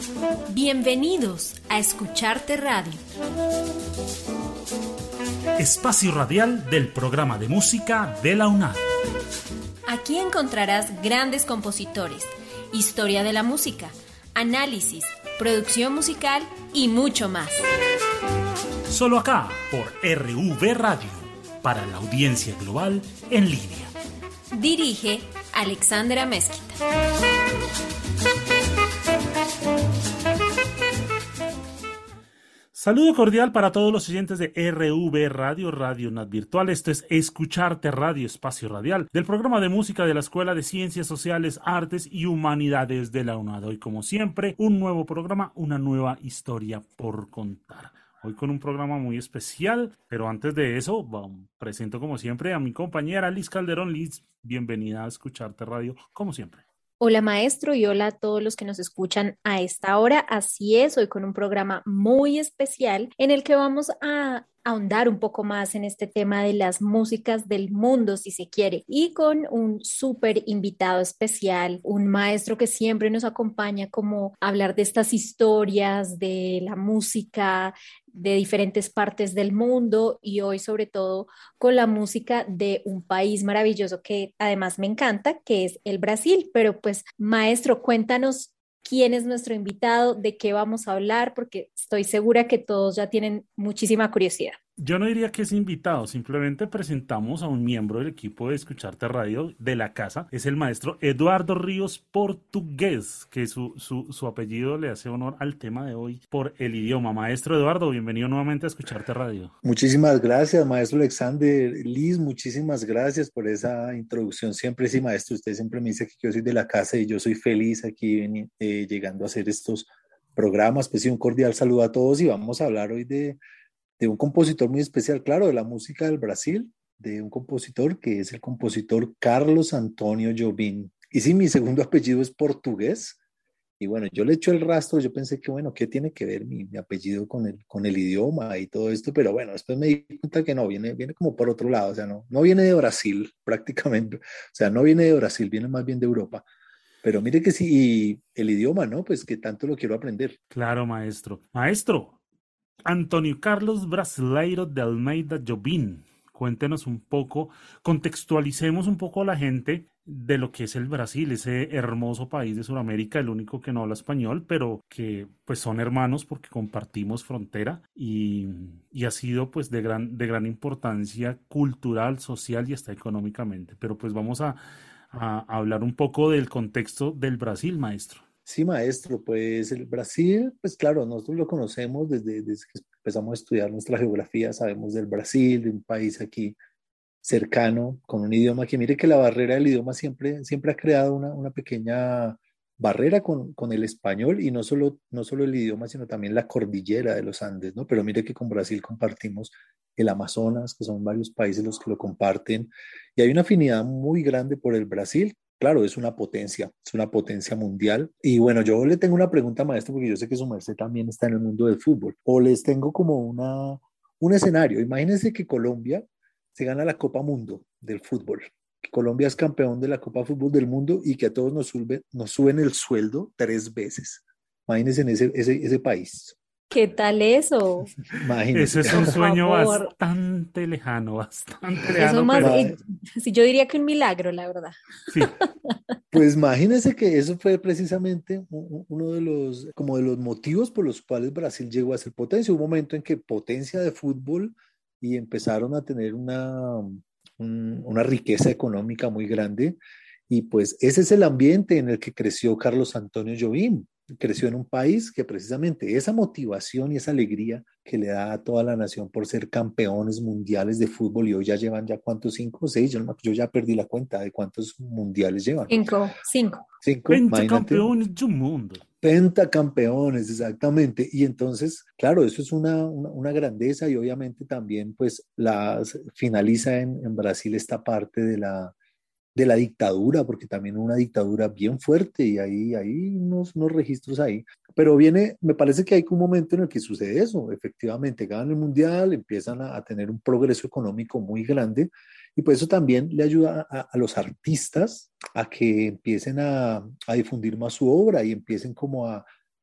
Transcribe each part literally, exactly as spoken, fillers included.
Bienvenidos a Escucharte Radio. Espacio radial del programa de música de la UNAM. Aquí encontrarás grandes compositores, historia de la música, análisis, producción musical y mucho más. Solo acá por R V Radio, para la audiencia global en línea. Dirige Alexandra Mezquita. Saludo cordial para todos los oyentes de R V Radio, Radio N A T Virtual. Esto es Escucharte Radio, espacio radial del programa de música de la Escuela de Ciencias Sociales, Artes y Humanidades de la UNAD. Hoy, como siempre, un nuevo programa, una nueva historia por contar. Hoy con un programa muy especial, pero antes de eso, bueno, presento como siempre a mi compañera Liz Calderón. Liz, bienvenida a Escucharte Radio, como siempre. Hola maestro y hola a todos los que nos escuchan a esta hora. Así es, hoy con un programa muy especial en el que vamos a ahondar un poco más en este tema de las músicas del mundo, si se quiere, y con un súper invitado especial, un maestro que siempre nos acompaña como a hablar de estas historias, de la música, de diferentes partes del mundo y hoy sobre todo con la música de un país maravilloso que además me encanta, que es el Brasil. Pero pues maestro, cuéntanos quién es nuestro invitado, de qué vamos a hablar, porque estoy segura que todos ya tienen muchísima curiosidad. Yo no diría que es invitado, simplemente presentamos a un miembro del equipo de Escucharte Radio de la casa. Es el maestro Eduardo Ríos Portugués, que su, su, su apellido le hace honor al tema de hoy por el idioma. Maestro Eduardo, bienvenido nuevamente a Escucharte Radio. Muchísimas gracias, maestro Alexander. Liz, muchísimas gracias por esa introducción. Siempre sí, maestro, usted siempre me dice que yo soy de la casa y yo soy feliz aquí eh, llegando a hacer estos programas. Pues sí, un cordial saludo a todos y vamos a hablar hoy de de un compositor muy especial, claro, de la música del Brasil, de un compositor que es el compositor Carlos Antonio Jobim. Y sí, mi segundo apellido es portugués, y bueno, yo le echo el rastro, yo pensé que bueno, ¿qué tiene que ver mi, mi apellido con el, con el idioma y todo esto? Pero bueno, después me di cuenta que no, viene, viene como por otro lado, o sea, no, no viene de Brasil prácticamente, o sea, no viene de Brasil, viene más bien de Europa. Pero mire que sí, el idioma, ¿no? Pues que tanto lo quiero aprender. Claro, maestro. Maestro, Antônio Carlos Brasileiro de Almeida Jobim, cuéntenos un poco, contextualicemos un poco a la gente de lo que es el Brasil, ese hermoso país de Sudamérica, el único que no habla español, pero que pues son hermanos porque compartimos frontera y, y ha sido pues de gran, de gran importancia cultural, social y hasta económicamente. Pero pues vamos a, a, a hablar un poco del contexto del Brasil, maestro. Sí, maestro, pues el Brasil, pues claro, nosotros lo conocemos desde, desde que empezamos a estudiar nuestra geografía, sabemos del Brasil, de un país aquí cercano, con un idioma que mire que la barrera del idioma siempre, siempre ha creado una, una pequeña barrera con, con el español y no solo, no solo el idioma, sino también la cordillera de los Andes, ¿no? Pero mire que con Brasil compartimos el Amazonas, que son varios países los que lo comparten, y hay una afinidad muy grande por el Brasil. Claro, es una potencia, es una potencia mundial. Y bueno, yo le tengo una pregunta, maestro, porque yo sé que su maestro también está en el mundo del fútbol. O les tengo como una, un escenario. Imagínense que Colombia se gana la Copa Mundo del fútbol. Que Colombia es campeón de la Copa Fútbol del Mundo y que a todos nos, sube, nos suben el sueldo tres veces. Imagínense en ese, ese, ese país. ¿Qué tal eso? Imagínese. Ese es un sueño bastante lejano, bastante lejano. Eso más, pero... eh, sí, yo diría que un milagro, la verdad. Sí. Pues imagínense que eso fue precisamente uno de los, como de los motivos por los cuales Brasil llegó a ser potencia. Un momento en que potencia de fútbol y empezaron a tener una, un, una riqueza económica muy grande. Y pues ese es el ambiente en el que creció Carlos Antonio Jobim. Creció en un país que precisamente esa motivación y esa alegría que le da a toda la nación por ser campeones mundiales de fútbol, y hoy ya llevan ya cuántos, cinco o seis, yo, no, yo ya perdí la cuenta de cuántos mundiales llevan. Cinco, cinco. Cinco, Pentacampeones del mundo. Pentacampeones, exactamente. Y entonces, claro, eso es una, una, una grandeza y obviamente también pues las, finaliza en, en Brasil esta parte de la de la dictadura, porque también una dictadura bien fuerte y hay, hay unos, unos registros ahí. Pero viene, me parece que hay un momento en el que sucede eso, efectivamente, ganan el mundial, empiezan a, a tener un progreso económico muy grande y pues eso también le ayuda a, a los artistas a que empiecen a, a difundir más su obra y empiecen como a,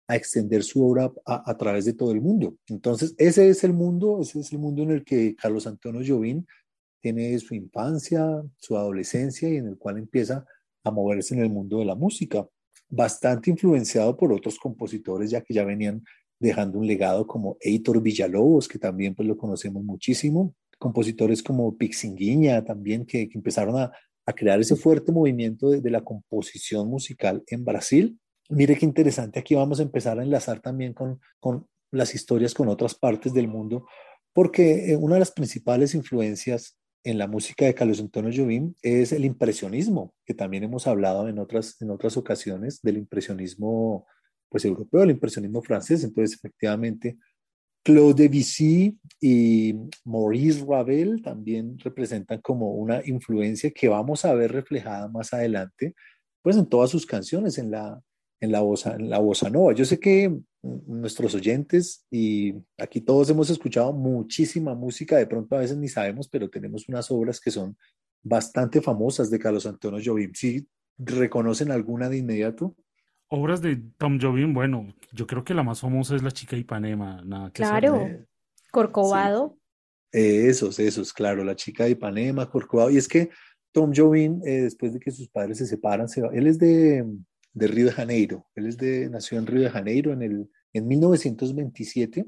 a extender su obra a, a través de todo el mundo. Entonces, ese es el mundo, ese es el mundo en el que Carlos Antonio Jobim tiene su infancia, su adolescencia y en el cual empieza a moverse en el mundo de la música, bastante influenciado por otros compositores ya que ya venían dejando un legado como Heitor Villalobos, que también pues lo conocemos muchísimo, compositores como Pixinguinha también que, que empezaron a, a crear ese fuerte movimiento de, de la composición musical en Brasil. Mire qué interesante, aquí vamos a empezar a enlazar también con, con las historias con otras partes del mundo, porque una de las principales influencias en la música de Carlos Antonio Jobim es el impresionismo, que también hemos hablado en otras, en otras ocasiones del impresionismo pues, europeo, el impresionismo francés. Entonces, efectivamente, Claude Debussy y Maurice Ravel también representan como una influencia que vamos a ver reflejada más adelante, pues en todas sus canciones, en la, en la, bossa, en la bossa nova. Yo sé que nuestros oyentes y aquí todos hemos escuchado muchísima música, de pronto a veces ni sabemos, pero tenemos unas obras que son bastante famosas de Carlos Antonio Jobim. ¿Sí reconocen alguna de inmediato? Obras de Tom Jobim, bueno, yo creo que la más famosa es La chica de Ipanema, nada que Claro, hacer. Corcovado. Sí. Esos, esos, claro, La chica de Ipanema, Corcovado. Y es que Tom Jobim, eh, después de que sus padres se separan, se va, él es de, de Río de Janeiro, él es de, nació en Río de Janeiro en, el, en mil novecientos veintisiete,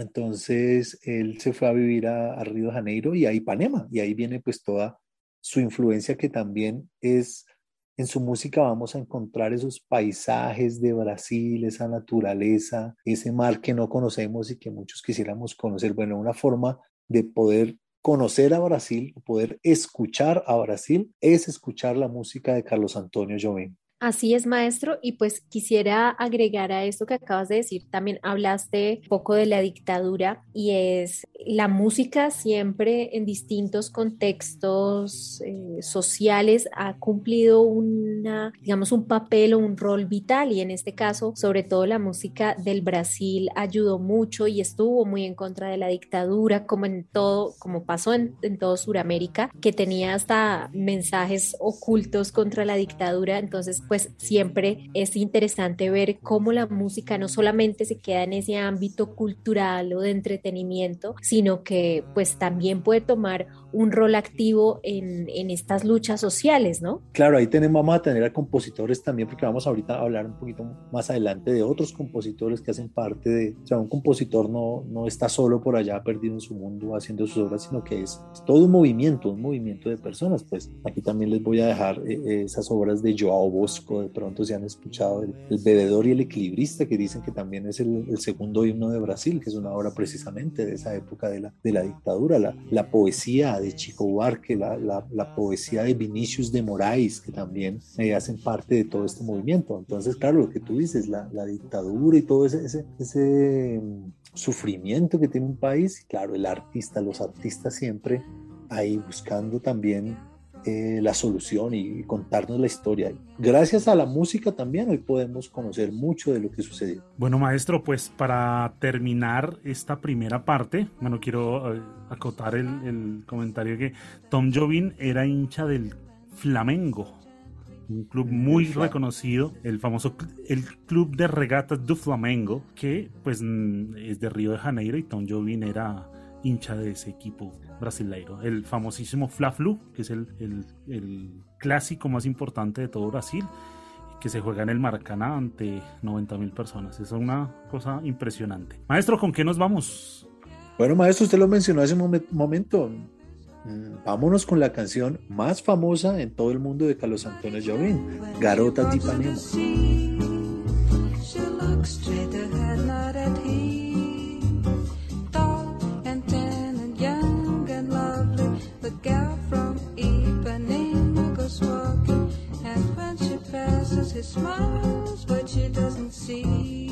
entonces él se fue a vivir a, a Río de Janeiro y a Ipanema, y ahí viene pues toda su influencia que también es, en su música vamos a encontrar esos paisajes de Brasil, esa naturaleza, ese mar que no conocemos y que muchos quisiéramos conocer. Bueno, una forma de poder conocer a Brasil, poder escuchar a Brasil, es escuchar la música de Carlos Antonio Jobim. Así es, maestro, y pues quisiera agregar a esto que acabas de decir, también hablaste un poco de la dictadura y es la música siempre en distintos contextos eh, sociales ha cumplido una, digamos, un papel o un rol vital y en este caso, sobre todo la música del Brasil ayudó mucho y estuvo muy en contra de la dictadura, como en todo, como pasó en, en todo Sudamérica, que tenía hasta mensajes ocultos contra la dictadura, entonces pues siempre es interesante ver cómo la música no solamente se queda en ese ámbito cultural o de entretenimiento, sino que pues también puede tomar un rol activo en, en estas luchas sociales, ¿no? Claro, ahí tenemos, vamos a tener a compositores también, porque vamos ahorita a hablar un poquito más adelante de otros compositores que hacen parte de, o sea, un compositor no, no está solo por allá perdido en su mundo haciendo sus obras, sino que es, es todo un movimiento, un movimiento de personas. Pues aquí también les voy a dejar eh, esas obras de Joao Bosco, de pronto se han escuchado, el, el Bebedor y el Equilibrista, que dicen que también es el, el segundo himno de Brasil, que es una obra precisamente de esa época de la, de la dictadura, la, la poesía de Chico Buarque, la, la, la poesía de Vinícius de Moraes, que también eh, hacen parte de todo este movimiento. Entonces, claro, lo que tú dices, la, la dictadura y todo ese, ese, ese um, sufrimiento que tiene un país, claro, el artista, los artistas siempre ahí buscando también eh, la solución y, y contarnos la historia. Gracias a la música también hoy podemos conocer mucho de lo que sucedió. Bueno, maestro, pues para terminar esta primera parte, bueno, quiero eh, acotar el, el comentario que Tom Jobim era hincha del Flamengo, un club muy sí, reconocido, el famoso el Club de Regatas do Flamengo, que pues es de Río de Janeiro, y Tom Jobim era hincha de ese equipo brasileiro, el famosísimo Fla-Flu, que es el, el, el clásico más importante de todo Brasil, que se juega en el Maracaná ante noventa mil personas. Es una cosa impresionante. Maestro, ¿con qué nos vamos? Bueno, maestro, usted lo mencionó hace un momento. Vámonos con la canción más famosa en todo el mundo de Carlos Antonio Jobim, Garotas de Ipanema. He smiles, but she doesn't see.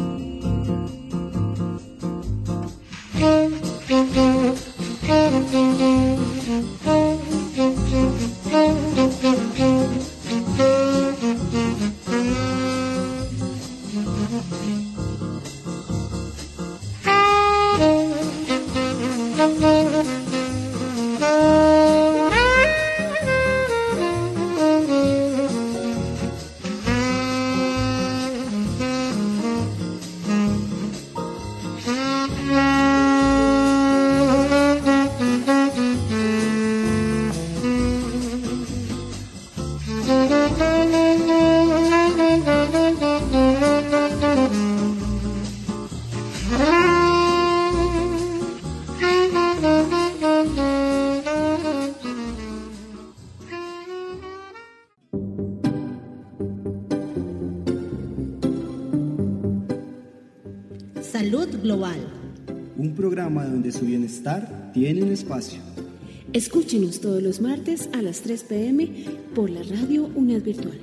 Salud Global. Un programa donde su bienestar tiene un espacio. Escúchenos todos los martes a las tres p m por la radio UNED Virtual.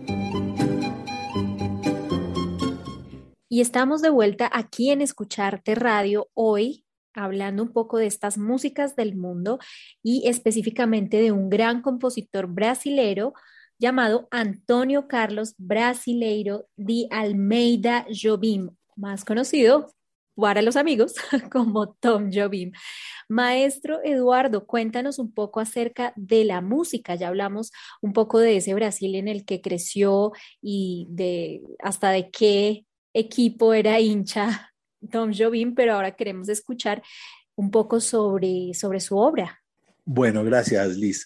Y estamos de vuelta aquí en Escucharte Radio hoy, hablando un poco de estas músicas del mundo y específicamente de un gran compositor brasilero llamado Antônio Carlos Brasileiro de Almeida Jobim, más conocido para los amigos como Tom Jobim. Maestro Eduardo, cuéntanos un poco acerca de la música. Ya hablamos un poco de ese Brasil en el que creció y de hasta de qué equipo era hincha Tom Jobim, pero ahora queremos escuchar un poco sobre, sobre su obra. Bueno, gracias, Liz.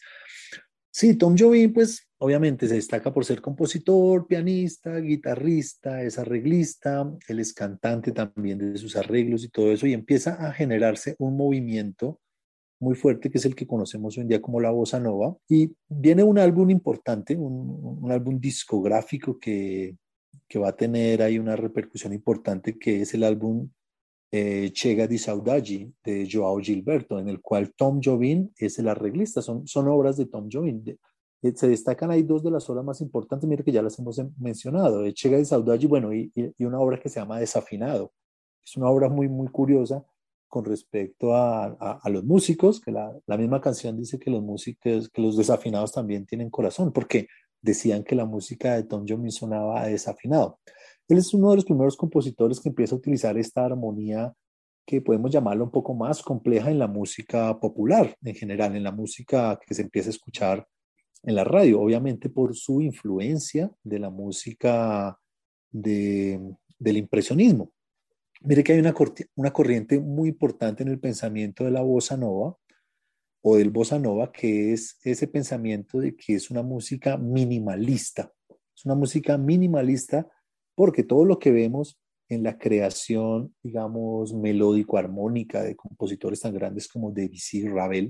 Sí, Tom Jobim, pues obviamente se destaca por ser compositor, pianista, guitarrista, es arreglista, él es cantante también de sus arreglos y todo eso, y empieza a generarse un movimiento muy fuerte que es el que conocemos hoy en día como la bossa nova, y viene un álbum importante, un, un álbum discográfico que, que va a tener ahí una repercusión importante, que es el álbum eh, Chega de Saudade de João Gilberto, en el cual Tom Jobim es el arreglista, son, son obras de Tom Jobim. De, eh, se destacan ahí dos de las obras más importantes, mire que ya las hemos mencionado, eh, Chega de Saudade, bueno, y, y, y una obra que se llama Desafinado. Es una obra muy, muy curiosa con respecto a, a, a los músicos, que la, la misma canción dice que los músicos, que los desafinados también tienen corazón, porque decían que la música de Tom Jobim sonaba desafinado. Él es uno de los primeros compositores que empieza a utilizar esta armonía que podemos llamarla un poco más compleja en la música popular en general, en la música que se empieza a escuchar en la radio, obviamente por su influencia de la música de, del impresionismo. Mire que hay una, una corriente muy importante en el pensamiento de la bossa nova o del bossa nova, que es ese pensamiento de que es una música minimalista. Es una música minimalista porque todo lo que vemos en la creación, digamos, melódico-armónica de compositores tan grandes como Debussy y Ravel,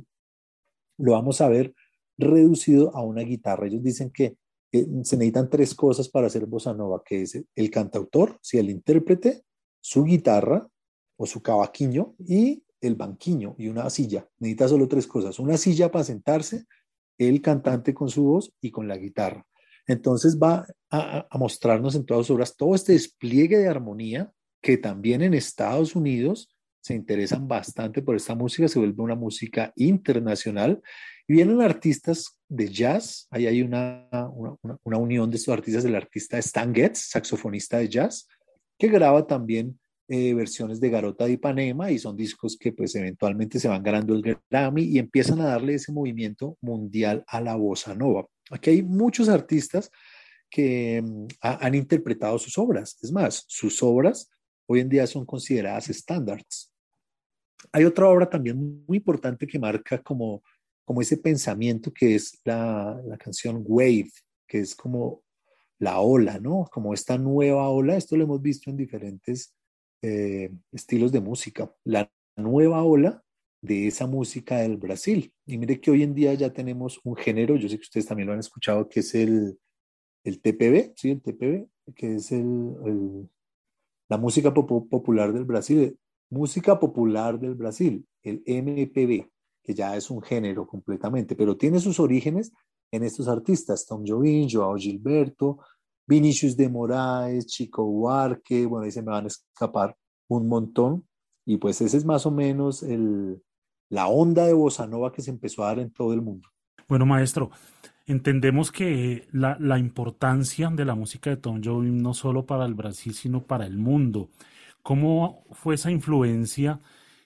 lo vamos a ver reducido a una guitarra. Ellos dicen que eh, se necesitan tres cosas para hacer bossa nova, que es el cantautor, si el intérprete, su guitarra o su cavaquinho y el banquiño y una silla. Necesita solo tres cosas: una silla para sentarse, el cantante con su voz y con la guitarra. Entonces va a, a mostrarnos en todas sus obras todo este despliegue de armonía que también en Estados Unidos se interesan bastante por esta música, se vuelve una música internacional y vienen artistas de jazz. Ahí hay una, una, una unión de estos artistas, del artista Stan Getz, saxofonista de jazz, que graba también eh, versiones de Garota de Ipanema, y son discos que pues eventualmente se van ganando el Grammy y empiezan a darle ese movimiento mundial a la bossa nova. Aquí hay muchos artistas que um, ha, han interpretado sus obras. Es más, sus obras hoy en día son consideradas estándares. Hay otra obra también muy importante que marca como, como ese pensamiento, que es la, la canción Wave, que es como la ola, ¿no? Como esta nueva ola. Esto lo hemos visto en diferentes eh, estilos de música. La nueva ola de esa música del Brasil. Y mire que hoy en día ya tenemos un género, yo sé que ustedes también lo han escuchado, que es el, el T P B, ¿sí? El T P B, que es el, el, la música pop popular del Brasil, música popular del Brasil, el M P B, que ya es un género completamente, pero tiene sus orígenes en estos artistas: Tom Jobim, João Gilberto, Vinícius de Moraes, Chico Buarque, bueno, ahí se me van a escapar un montón, y pues ese es más o menos el la onda de bossa nova que se empezó a dar en todo el mundo. Bueno, maestro, entendemos que la, la importancia de la música de Tom Jobim no solo para el Brasil, sino para el mundo. ¿Cómo fue esa influencia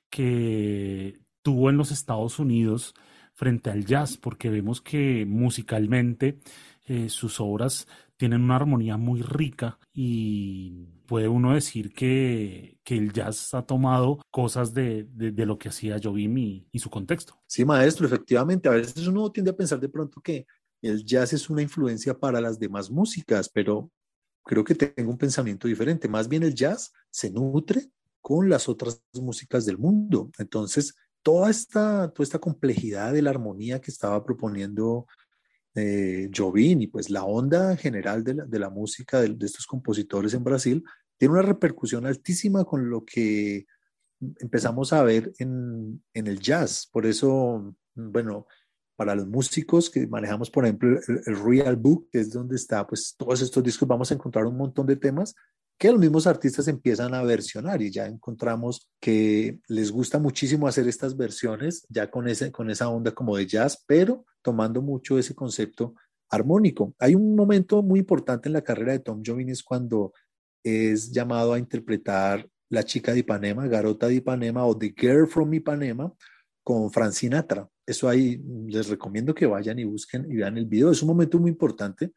que tuvo en los Estados Unidos frente al jazz? Porque vemos que musicalmente eh, sus obras tienen una armonía muy rica y puede uno decir que, que el jazz ha tomado cosas de, de, de lo que hacía Jobim y, y su contexto. Sí, maestro, efectivamente. A veces uno tiende a pensar de pronto que el jazz es una influencia para las demás músicas, pero creo que tengo un pensamiento diferente. Más bien el jazz se nutre con las otras músicas del mundo. Entonces, toda esta, toda esta complejidad de la armonía que estaba proponiendo eh, Jobim, y pues la onda general de la, de la música de, de estos compositores en Brasil, tiene una repercusión altísima con lo que empezamos a ver en, en el jazz. Por eso, bueno, para los músicos que manejamos, por ejemplo, el, el Real Book, que es donde está pues todos estos discos, vamos a encontrar un montón de temas que los mismos artistas empiezan a versionar, y ya encontramos que les gusta muchísimo hacer estas versiones, ya con, ese, con esa onda como de jazz, pero tomando mucho ese concepto armónico. Hay un momento muy importante en la carrera de Tom Jobim, es cuando es llamado a interpretar La chica de Ipanema, Garota de Ipanema o The Girl from Ipanema, con Frank Sinatra. Eso ahí les recomiendo que vayan y busquen y vean el video. Es un momento muy importante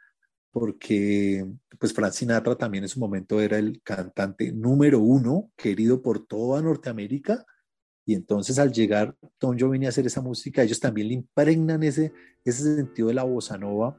porque pues Frank Sinatra también en su momento era el cantante número uno, querido por toda Norteamérica, y entonces al llegar Tom Jobim a hacer esa música, ellos también le impregnan ese, ese sentido de la bossa nova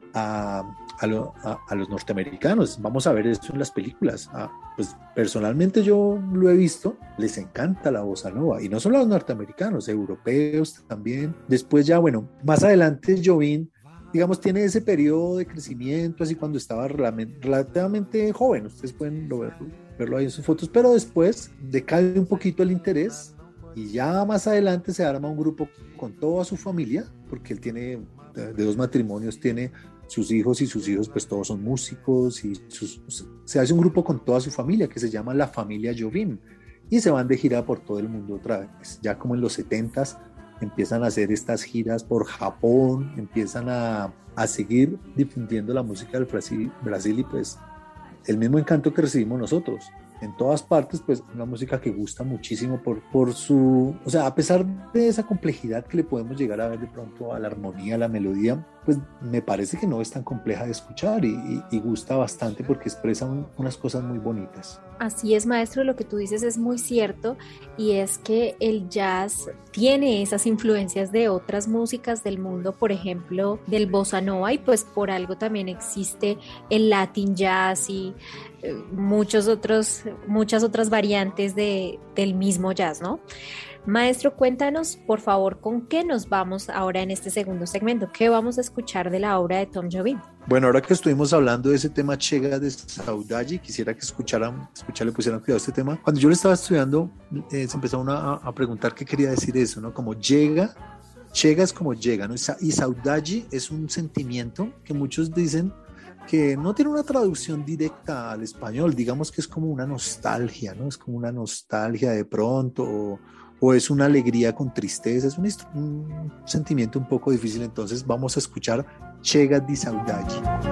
a, a, lo, a, a los norteamericanos. Vamos a ver esto en las películas. Ah, pues personalmente yo lo he visto, les encanta la bossa nova, y no solo a los norteamericanos, europeos también. Después ya, bueno, más adelante Jobim, digamos, tiene ese periodo de crecimiento, así cuando estaba relativamente joven, ustedes pueden verlo, verlo ahí en sus fotos, pero después decae un poquito el interés, y ya más adelante se arma un grupo con toda su familia, porque él tiene, de dos matrimonios, tiene sus hijos, y sus hijos pues todos son músicos, y sus, se hace un grupo con toda su familia que se llama La Familia Jobim, y se van de gira por todo el mundo otra vez. Ya como en los setentas empiezan a hacer estas giras por Japón, empiezan a, a seguir difundiendo la música del Brasil, Brasil y pues el mismo encanto que recibimos nosotros. En todas partes, pues una música que gusta muchísimo por, por su, o sea, a pesar de esa complejidad que le podemos llegar a ver de pronto a la armonía, a la melodía, pues me parece que no es tan compleja de escuchar, y, y, y gusta bastante porque expresa un, unas cosas muy bonitas. Así es, maestro, lo que tú dices es muy cierto, y es que el jazz tiene esas influencias de otras músicas del mundo, por ejemplo, del bossa nova, y pues por algo también existe el Latin jazz y eh, muchos otros, muchas otras variantes de, del mismo jazz, ¿no? Maestro, cuéntanos, por favor, ¿con qué nos vamos ahora en este segundo segmento? ¿Qué vamos a escuchar de la obra de Tom Jobim? Bueno, ahora que estuvimos hablando de ese tema Chega de Saudade, quisiera que escucharan, escucharle, pusieran cuidado a este tema. Cuando yo lo estaba estudiando, eh, se empezaron a, a preguntar qué quería decir eso, ¿no? Como llega, Chega es como llega, ¿no? Y Saudade es un sentimiento que muchos dicen que no tiene una traducción directa al español, digamos que es como una nostalgia, ¿no? Es como una nostalgia de pronto, o, o es una alegría con tristeza, es un, un sentimiento un poco difícil. Entonces vamos a escuchar Chega de Saudade.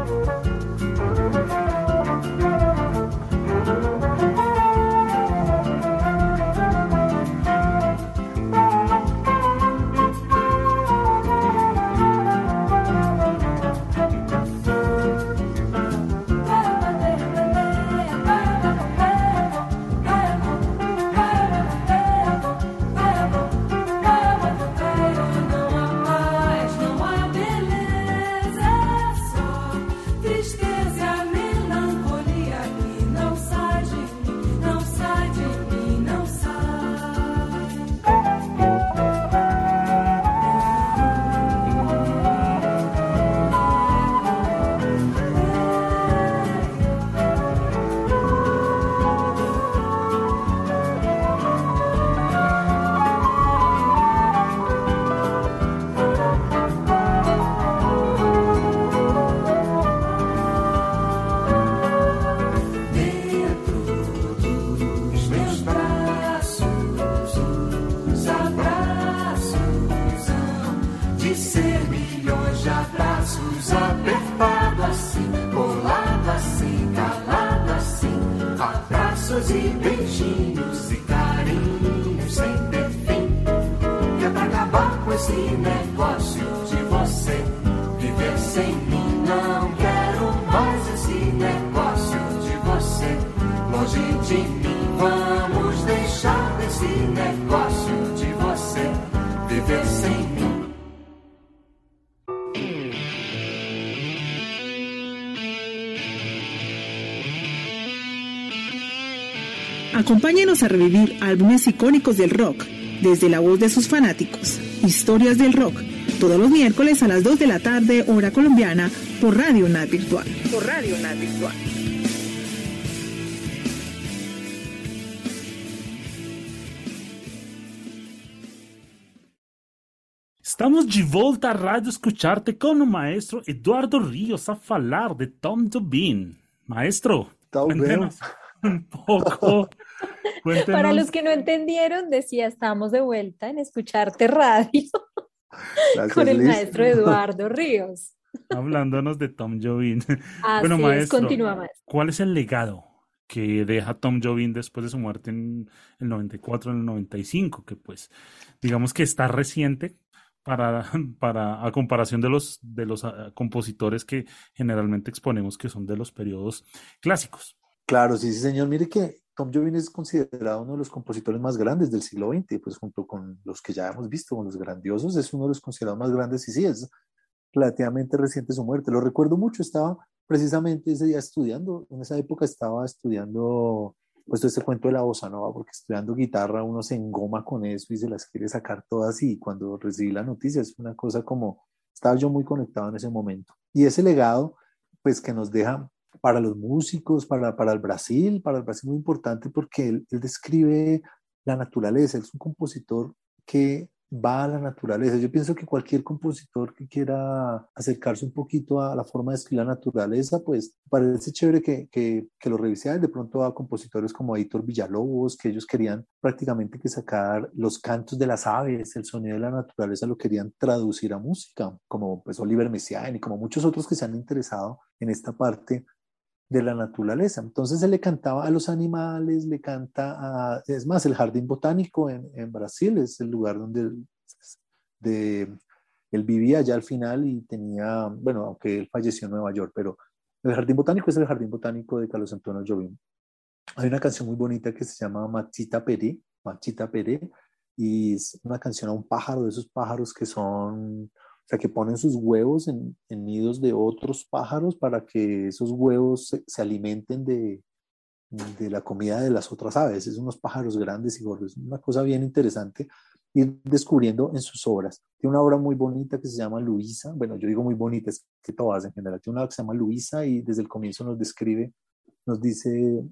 Acompáñenos a revivir álbumes icónicos del rock, desde la voz de sus fanáticos. Historias del rock, todos los miércoles a las dos de la tarde, hora colombiana, por Radio Nat Virtual. Por Radio Nat Virtual. Estamos de volta à rádio escucharte con o maestro Eduardo Ríos a falar de Tom Jobim. Maestro, Tá bem. cuéntenos un poco, Para cuéntenos, los que no entendieron, decía, estamos de vuelta en Escucharte Radio Gracias, con el Liz. maestro Eduardo Ríos. hablándonos de Tom Jobim. Bueno, Así es, maestro, continúa más. ¿cuál es el legado que deja Tom Jobim después de su muerte en el noventa y cuatro, en el noventa y cinco? Que pues, digamos que está reciente para, para a comparación de los, de los ah, compositores que generalmente exponemos que son de los periodos clásicos. Claro, sí, sí, señor. Mire que Tom Jobim es considerado uno de los compositores más grandes del siglo veinte, pues junto con los que ya hemos visto, con los grandiosos, es uno de los considerados más grandes y sí, es relativamente reciente su muerte. Lo recuerdo mucho, estaba precisamente ese día estudiando, en esa época estaba estudiando, pues todo este cuento de la bossa nova, porque estudiando guitarra uno se engoma con eso y se las quiere sacar todas y cuando recibí la noticia es una cosa como, estaba yo muy conectado en ese momento. Y ese legado, pues que nos deja para los músicos, para, para el Brasil, para el Brasil muy importante porque él, él describe la naturaleza, él es un compositor que va a la naturaleza. Yo pienso que cualquier compositor que quiera acercarse un poquito a la forma de escribir la naturaleza, pues parece chévere que, que, que lo revise. De pronto a compositores como Héctor Villalobos, que ellos querían prácticamente que sacar los cantos de las aves, el sonido de la naturaleza, lo querían traducir a música, como pues Oliver Messiaen y como muchos otros que se han interesado en esta parte de la naturaleza. Entonces él le cantaba a los animales, le canta a, es más, el Jardín Botánico en, en Brasil es el lugar donde él, de, él vivía ya al final y tenía, bueno, aunque él falleció en Nueva York, pero el Jardín Botánico es el Jardín Botánico de Carlos Antonio Jobim. Hay una canción muy bonita que se llama Machita Peré, Machita Peré, y es una canción a un pájaro, de esos pájaros que son... O sea, que ponen sus huevos en, en nidos de otros pájaros para que esos huevos se, se alimenten de, de la comida de las otras aves. Es unos pájaros grandes y gordos. Una cosa bien interesante ir descubriendo en sus obras. Tiene una obra muy bonita que se llama Luisa. Bueno, yo digo muy bonita, es que todas en general. Tiene una que se llama Luisa y desde el comienzo nos describe, nos dice...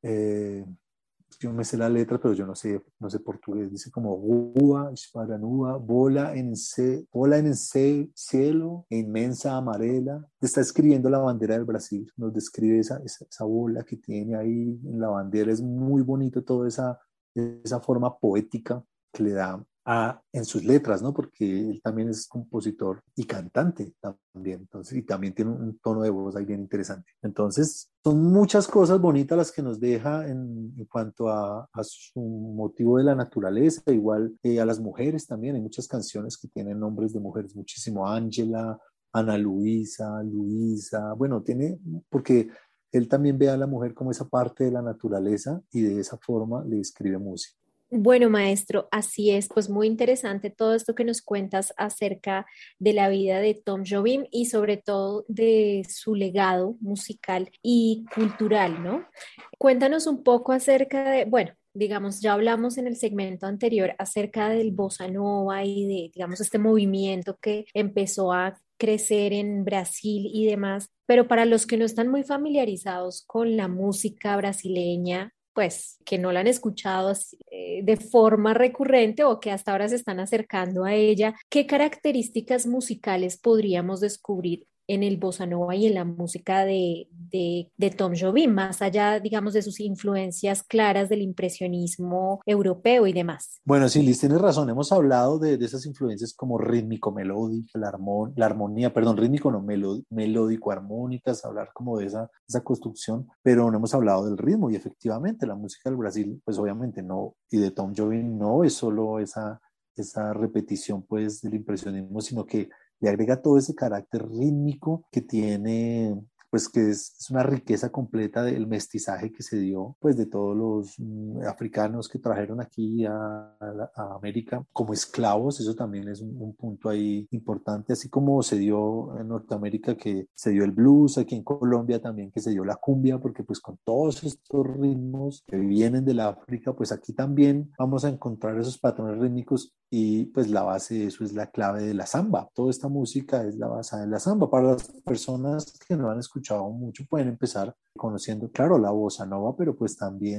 Eh, yo me sé la letra, pero yo no sé, no sé portugués. Dice como rua, esparanúa, bola en el bola en el cielo, inmensa amarela. Está escribiendo la bandera del Brasil. Nos describe esa, esa, esa bola que tiene ahí en la bandera. Es muy bonito toda esa, esa forma poética que le da a, en sus letras, ¿no? Porque él también es compositor y cantante también, entonces, y también tiene un, un tono de voz ahí bien interesante. Entonces, son muchas cosas bonitas las que nos deja en, en cuanto a, a su motivo de la naturaleza, igual eh, a las mujeres también, hay muchas canciones que tienen nombres de mujeres, muchísimo, Ángela, Ana Luisa, Luisa, bueno, tiene, porque él también ve a la mujer como esa parte de la naturaleza y de esa forma le escribe música. Bueno, maestro, así es, pues muy interesante todo esto que nos cuentas acerca de la vida de Tom Jobim y sobre todo de su legado musical y cultural, ¿no? Cuéntanos un poco acerca de, bueno, digamos, ya hablamos en el segmento anterior acerca del bossa nova y de, digamos, este movimiento que empezó a crecer en Brasil y demás, pero para los que no están muy familiarizados con la música brasileña, pues que no la han escuchado eh, de forma recurrente o que hasta ahora se están acercando a ella, ¿qué características musicales podríamos descubrir en el bossa nova y en la música de, de, de Tom Jobim, más allá, digamos, de sus influencias claras del impresionismo europeo y demás? Bueno, sí, Liz, tienes razón. Hemos hablado de, de esas influencias como rítmico-melódica, la, armon, la armonía, perdón, rítmico no, melódico-armónicas, hablar como de esa, esa construcción, pero no hemos hablado del ritmo y efectivamente la música del Brasil, pues obviamente no, y de Tom Jobim no es solo esa, esa repetición pues del impresionismo, sino que le agrega todo ese carácter rítmico que tiene, pues que es, es una riqueza completa del mestizaje que se dio, pues de todos los mm, africanos que trajeron aquí a, a, a América como esclavos. Eso también es un, un punto ahí importante, así como se dio en Norteamérica que se dio el blues, aquí en Colombia también que se dio la cumbia, porque pues con todos estos ritmos que vienen de la África, pues aquí también vamos a encontrar esos patrones rítmicos y pues la base de eso es la clave de la samba. Toda esta música es la base de la samba. Para las personas que no han escuchado mucho, pueden empezar conociendo, claro, la bossa nova, pero pues también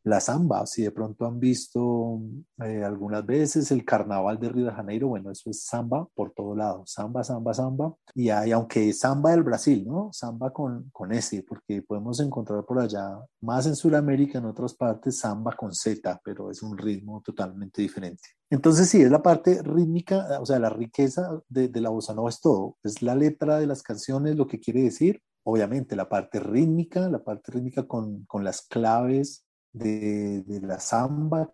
la samba. Si de pronto han visto eh, algunas veces el carnaval de Río de Janeiro, bueno, eso es samba por todo lado, samba, samba, samba. Y hay, aunque samba del Brasil, ¿no? Samba con, con S, porque podemos encontrar por allá, más en Sudamérica, en otras partes, samba con Z, pero es un ritmo totalmente diferente. Entonces sí, es la parte rítmica, o sea, la riqueza de, de la bossa nova es todo, es la letra de las canciones, lo que quiere decir, obviamente la parte rítmica, la parte rítmica con, con las claves de, de la samba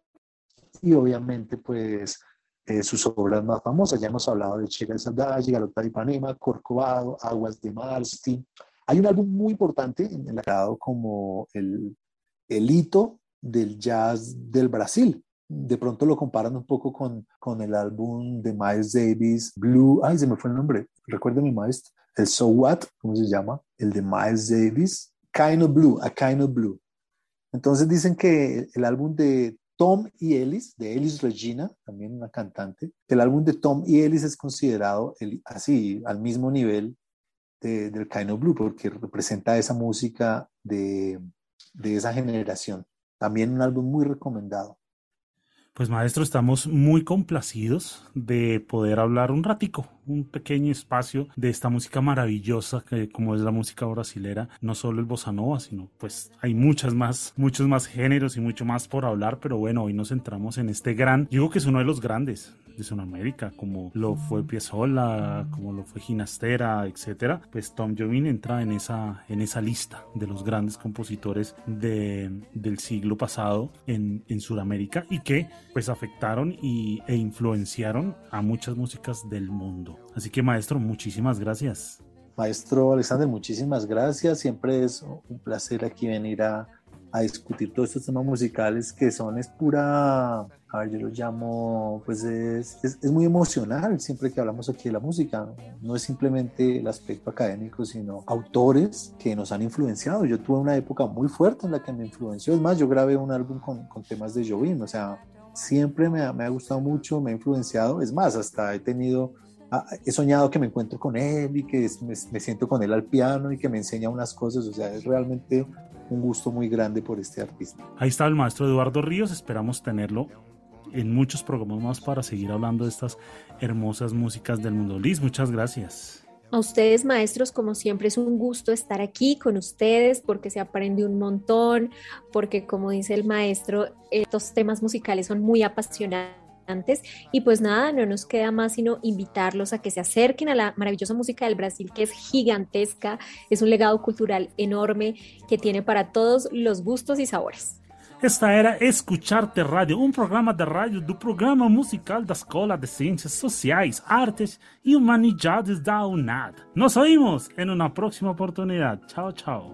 y obviamente pues eh, sus obras más famosas. Ya hemos hablado de Chega de Saudade, Garota de Ipanema, Corcovado, Aguas de Março. Hay un álbum muy importante en el lado como el, el hito del jazz del Brasil. De pronto lo comparan un poco con, con el álbum de Miles Davis, Blue, ay se me fue el nombre, recuerda mi maestro, el So What, ¿cómo se llama? El de Miles Davis, Kind of Blue, A Kind of Blue. Entonces dicen que el álbum de Tom y Ellis, de Elis Regina, también una cantante, el álbum de Tom y Ellis es considerado el, así, al mismo nivel de, del Kind of Blue, porque representa esa música de, de esa generación. También un álbum muy recomendado. Pues maestro, estamos muy complacidos de poder hablar un ratico, un pequeño espacio de esta música maravillosa que como es la música brasilera, no solo el bossa nova, sino pues hay muchas más, muchos más géneros y mucho más por hablar, pero bueno, hoy nos centramos en este gran, digo que es uno de los grandes de Sudamérica, como lo fue Piazzolla, como lo fue Ginastera, etcétera. Pues Tom Jobim entra en esa, en esa lista de los grandes compositores de, del siglo pasado en, en Sudamérica y que pues afectaron y, e influenciaron a muchas músicas del mundo. Así que maestro, muchísimas gracias. Maestro Alexander, muchísimas gracias. Siempre es un placer aquí venir a, a discutir todos estos temas musicales que son, es pura, a ver, yo lo llamo, pues es, es, es muy emocional siempre que hablamos aquí de la música. No es simplemente el aspecto académico, sino autores que nos han influenciado. Yo tuve una época muy fuerte en la que me influenció. Es más, yo grabé un álbum con, con temas de Jobim, o sea, siempre me ha, me ha gustado mucho, me ha influenciado. Es más, hasta he tenido, he soñado que me encuentro con él y que me, me siento con él al piano y que me enseña unas cosas. O sea, es realmente un gusto muy grande por este artista. Ahí está el maestro Eduardo Ríos, esperamos tenerlo en muchos programas más para seguir hablando de estas hermosas músicas del mundo. Liz, muchas gracias. A ustedes, maestros, como siempre es un gusto estar aquí con ustedes porque se aprende un montón, porque como dice el maestro, estos temas musicales son muy apasionantes y pues nada, no nos queda más sino invitarlos a que se acerquen a la maravillosa música del Brasil, que es gigantesca, es un legado cultural enorme que tiene para todos los gustos y sabores. Esta era Escucharte Radio, um programa de rádio do Programa Musical da Escola de Ciências Sociais, Artes e Humanidades da UNAD. Nos oímos en una próxima oportunidad. Chao, chao.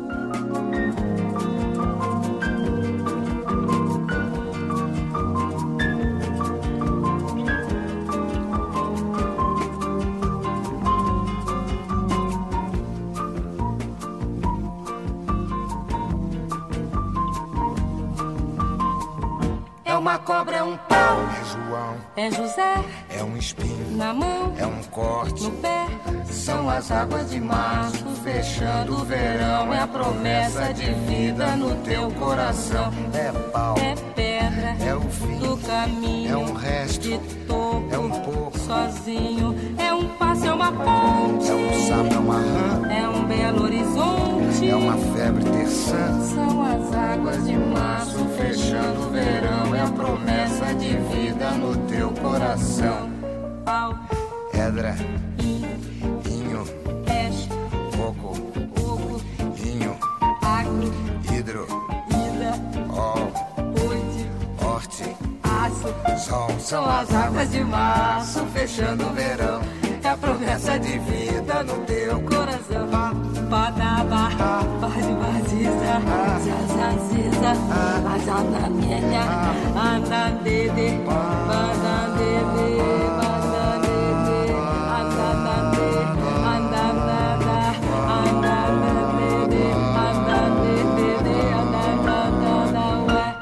É uma cobra, é um pau. É João, É José. é um espinho, Na mão, é um corte. no pé. São as águas de março, fechando o verão. É a promessa de vida no teu coração. É pau, É pedra é o fim, do caminho. é um resto, de topo, é um pouco. sozinho. É um passo, é uma ponte. É um sapo, é uma rã, É um belo horizonte. é uma febre terçã. São as águas de março, Fechando o verão, é a promessa de vida no teu coração. pau, Edra, inho, inho, peixe, coco, coco, inho, agro, hidro, ida, ol, oite, horte, aço. sol. São as águas de março, fechando o verão. É a promessa de vida no teu coração. Badaba, badibaziza, zazaziza, azanamenya, anandede, banandede, banandede, andanande, andanada, andanandede, andanandede, andanandada, ué.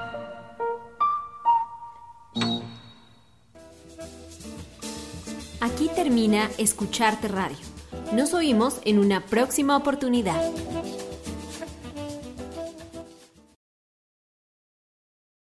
Aquí termina Escucharte Radio. Nos oímos en una próxima oportunidad.